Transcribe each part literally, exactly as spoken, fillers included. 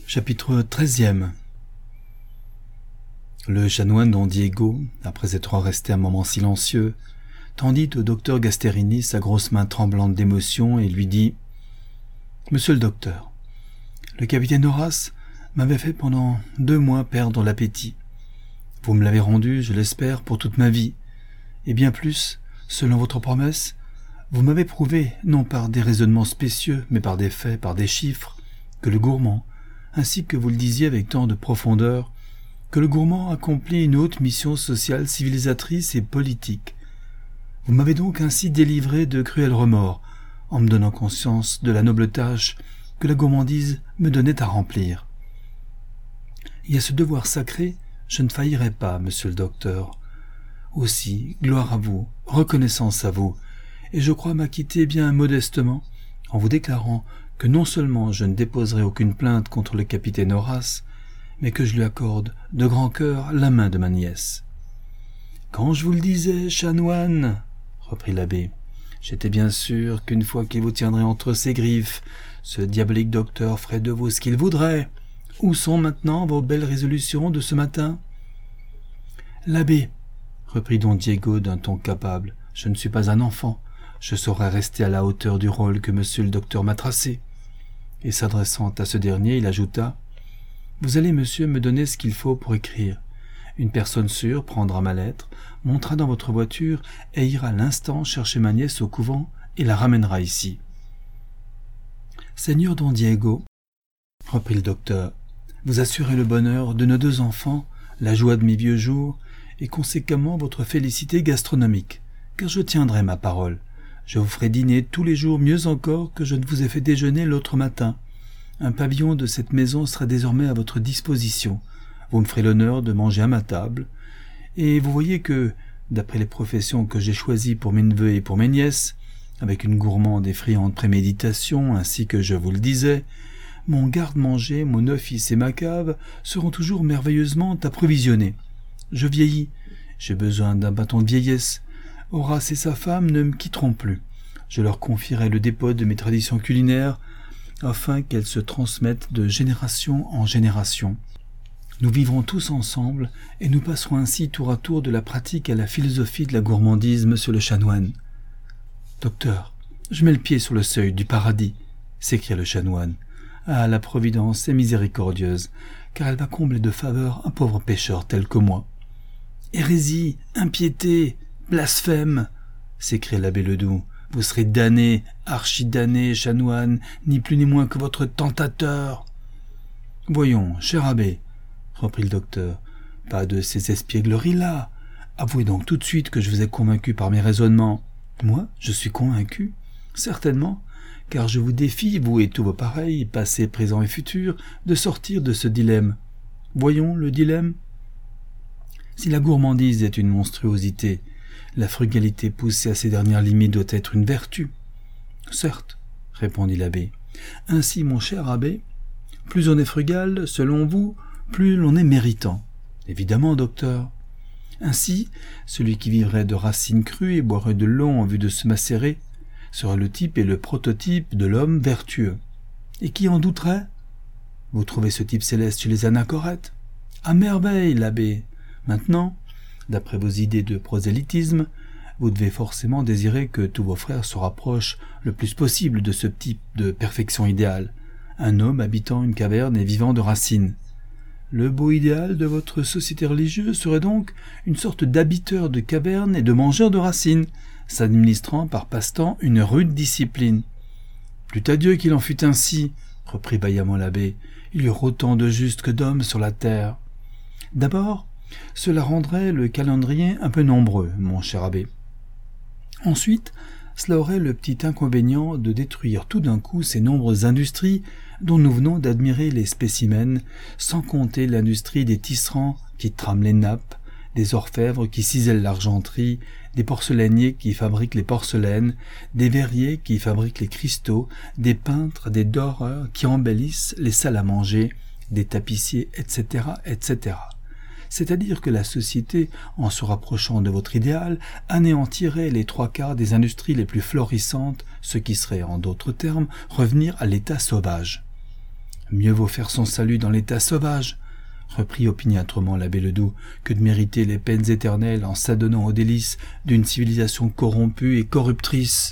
Chapitre treizième. Le chanoine Don Diego, après être resté un moment silencieux, tendit au docteur Gasterini sa grosse main tremblante d'émotion et lui dit « Monsieur le docteur, le capitaine Horace m'avait fait pendant deux mois perdre l'appétit. Vous me l'avez rendu, je l'espère, pour toute ma vie, et bien plus, selon votre promesse, vous m'avez prouvé, non par des raisonnements spécieux, mais par des faits, par des chiffres, que le gourmand, ainsi que vous le disiez avec tant de profondeur, que le gourmand accomplit une haute mission sociale, civilisatrice et politique. Vous m'avez donc ainsi délivré de cruels remords, en me donnant conscience de la noble tâche que la gourmandise me donnait à remplir. Et à ce devoir sacré, je ne faillirai pas, monsieur le docteur. Aussi, gloire à vous, reconnaissance à vous, et je crois m'acquitter bien modestement, en vous déclarant que non seulement je ne déposerai aucune plainte contre le capitaine Horace, mais que je lui accorde de grand cœur la main de ma nièce. « Quand je vous le disais, chanoine, reprit l'abbé, j'étais bien sûr qu'une fois qu'il vous tiendrait entre ses griffes, ce diabolique docteur ferait de vous ce qu'il voudrait. Où sont maintenant vos belles résolutions de ce matin ?»« L'abbé, reprit Don Diego d'un ton capable, je ne suis pas un enfant, je saurai rester à la hauteur du rôle que monsieur le docteur m'a tracé. » Et s'adressant à ce dernier, il ajouta « Vous allez, monsieur, me donner ce qu'il faut pour écrire. Une personne sûre prendra ma lettre, montera dans votre voiture et ira à l'instant chercher ma nièce au couvent et la ramènera ici. »« Seigneur Don Diego, reprit le docteur, vous assurez le bonheur de nos deux enfants, la joie de mes vieux jours, et conséquemment votre félicité gastronomique, car je tiendrai ma parole. Je vous ferai dîner tous les jours mieux encore que je ne vous ai fait déjeuner l'autre matin. Un pavillon de cette maison sera désormais à votre disposition. Vous me ferez l'honneur de manger à ma table. Et vous voyez que, d'après les professions que j'ai choisies pour mes neveux et pour mes nièces, avec une gourmande et friande préméditation, ainsi que je vous le disais, mon garde-manger, mon office et ma cave seront toujours merveilleusement approvisionnés. Je vieillis, j'ai besoin d'un bâton de vieillesse. Horace et sa femme ne me quitteront plus. Je leur confierai le dépôt de mes traditions culinaires, afin qu'elles se transmettent de génération en génération. Nous vivrons tous ensemble, et nous passerons ainsi tour à tour de la pratique à la philosophie de la gourmandise, monsieur le chanoine. « Docteur, je mets le pied sur le seuil du paradis, » s'écria le chanoine. « Ah, la Providence est miséricordieuse, car elle va combler de faveur un pauvre pécheur tel que moi. »« Hérésie, impiété, blasphème !» s'écria l'abbé Ledoux. « Vous serez damné, archi-damné, chanoine, ni plus ni moins que votre tentateur. »« Voyons, cher abbé, reprit le docteur, pas de ces espiègleries-là. Avouez donc tout de suite que je vous ai convaincu par mes raisonnements. »« Moi, je suis convaincu, certainement, car je vous défie, vous et tous vos pareils, passés, présents et futurs, de sortir de ce dilemme. Voyons le dilemme. Si la gourmandise est une monstruosité, la frugalité poussée à ses dernières limites doit être une vertu. »« Certes, répondit l'abbé. Ainsi, mon cher abbé, plus on est frugal, selon vous, plus l'on est méritant. Évidemment, docteur. Ainsi, celui qui vivrait de racines crues et boirait de l'eau en vue de se macérer serait le type et le prototype de l'homme vertueux. Et qui en douterait? Vous trouvez ce type céleste chez les anachorètes? À merveille, l'abbé. Maintenant, d'après vos idées de prosélytisme, vous devez forcément désirer que tous vos frères se rapprochent le plus possible de ce type de perfection idéale, un homme habitant une caverne et vivant de racines. Le beau idéal de votre société religieuse serait donc une sorte d'habiteur de caverne et de mangeur de racines, s'administrant par passe-temps une rude discipline. Plût à Dieu qu'il en fût ainsi, reprit vaillamment l'abbé, il y aurait autant de justes que d'hommes sur la terre. D'abord, cela rendrait le calendrier un peu nombreux, mon cher abbé. Ensuite, cela aurait le petit inconvénient de détruire tout d'un coup ces nombreuses industries dont nous venons d'admirer les spécimens, sans compter l'industrie des tisserands qui trament les nappes, des orfèvres qui cisèlent l'argenterie, des porcelainiers qui fabriquent les porcelaines, des verriers qui fabriquent les cristaux, des peintres, des doreurs qui embellissent les salles à manger, des tapissiers, et cetera, et cetera. C'est-à-dire que la société, en se rapprochant de votre idéal, anéantirait les trois quarts des industries les plus florissantes, ce qui serait, en d'autres termes, revenir à l'état sauvage. Mieux vaut faire son salut dans l'état sauvage, reprit opiniâtrement l'abbé Ledoux, que de mériter les peines éternelles en s'adonnant aux délices d'une civilisation corrompue et corruptrice.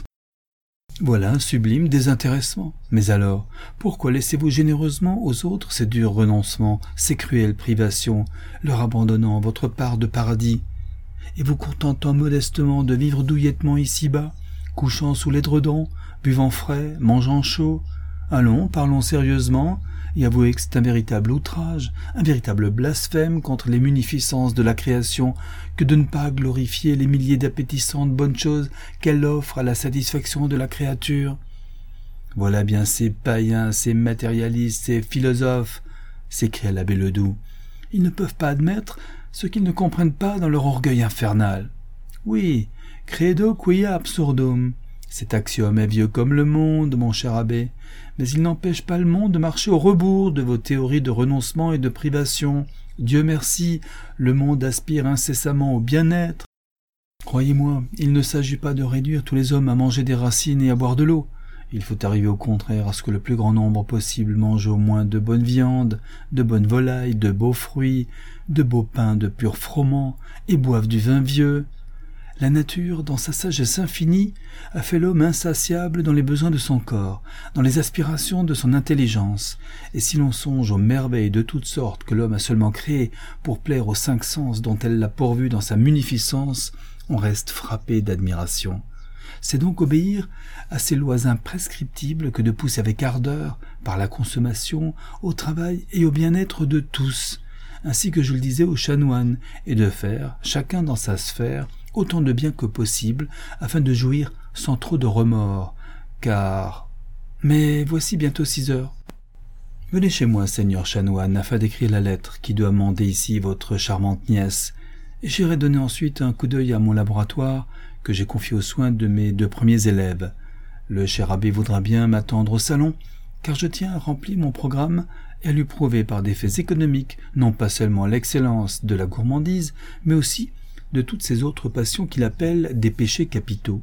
Voilà un sublime désintéressement. Mais alors, pourquoi laissez-vous généreusement aux autres ces durs renoncements, ces cruelles privations, leur abandonnant votre part de paradis, et vous contentant modestement de vivre douillettement ici-bas, couchant sous l'édredon, buvant frais, mangeant chaud? Allons, parlons sérieusement, et avouez que c'est un véritable outrage, un véritable blasphème contre les munificences de la création que de ne pas glorifier les milliers d'appétissantes bonnes choses qu'elle offre à la satisfaction de la créature. Voilà bien ces païens, ces matérialistes, ces philosophes, s'écria l'abbé Ledoux. Ils ne peuvent pas admettre ce qu'ils ne comprennent pas dans leur orgueil infernal. Oui, credo quia absurdum. Cet axiome est vieux comme le monde, mon cher abbé, mais il n'empêche pas le monde de marcher au rebours de vos théories de renoncement et de privation. Dieu merci, le monde aspire incessamment au bien-être. Croyez-moi, il ne s'agit pas de réduire tous les hommes à manger des racines et à boire de l'eau. Il faut arriver au contraire à ce que le plus grand nombre possible mange au moins de bonne viande, de bonnes volailles, de beaux fruits, de beaux pains de pur froment, et boive du vin vieux. La nature, dans sa sagesse infinie, a fait l'homme insatiable dans les besoins de son corps, dans les aspirations de son intelligence, et si l'on songe aux merveilles de toutes sortes que l'homme a seulement créées pour plaire aux cinq sens dont elle l'a pourvu dans sa munificence, on reste frappé d'admiration. C'est donc obéir à ces lois imprescriptibles que de pousser avec ardeur, par la consommation, au travail et au bien-être de tous, ainsi que je le disais aux chanoines, et de faire, chacun dans sa sphère, autant de bien que possible, afin de jouir sans trop de remords, car... Mais voici bientôt six heures. Venez chez moi, seigneur chanoine, afin d'écrire la lettre qui doit mander ici votre charmante nièce, et j'irai donner ensuite un coup d'œil à mon laboratoire, que j'ai confié aux soins de mes deux premiers élèves. Le cher abbé voudra bien m'attendre au salon, car je tiens à remplir mon programme et à lui prouver par des faits économiques non pas seulement l'excellence de la gourmandise, mais aussi de toutes ces autres passions qu'il appelle des péchés capitaux.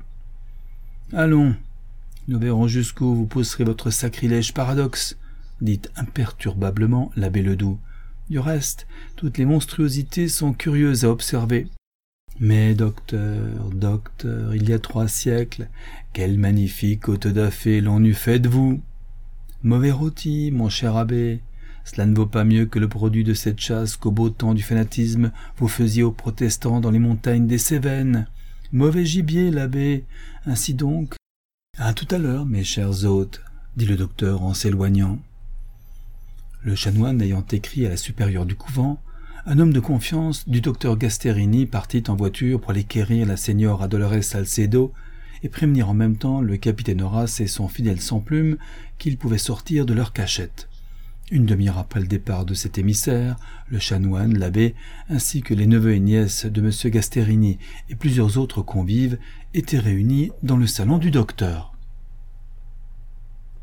Allons, nous verrons jusqu'où vous pousserez votre sacrilège paradoxe, dit imperturbablement l'abbé Ledoux. Du reste, toutes les monstruosités sont curieuses à observer. Mais, docteur, docteur, il y a trois siècles, quel magnifique hôte d'affaires l'on eût fait de vous! Mauvais rôti, mon cher abbé, cela ne vaut pas mieux que le produit de cette chasse qu'au beau temps du fanatisme vous faisiez aux protestants dans les montagnes des Cévennes. Mauvais gibier, l'abbé, ainsi donc. À tout à l'heure, mes chers hôtes, dit le docteur en s'éloignant. Le chanoine ayant écrit à la supérieure du couvent, un homme de confiance du docteur Gasterini partit en voiture pour aller quérir la señora Dolores Salcedo et prévenir en même temps le capitaine Horace et son fidèle sans plume qu'ils pouvaient sortir de leur cachette. Une demi-heure après le départ de cet émissaire, le chanoine, l'abbé, ainsi que les neveux et nièces de M. Gasterini et plusieurs autres convives étaient réunis dans le salon du docteur.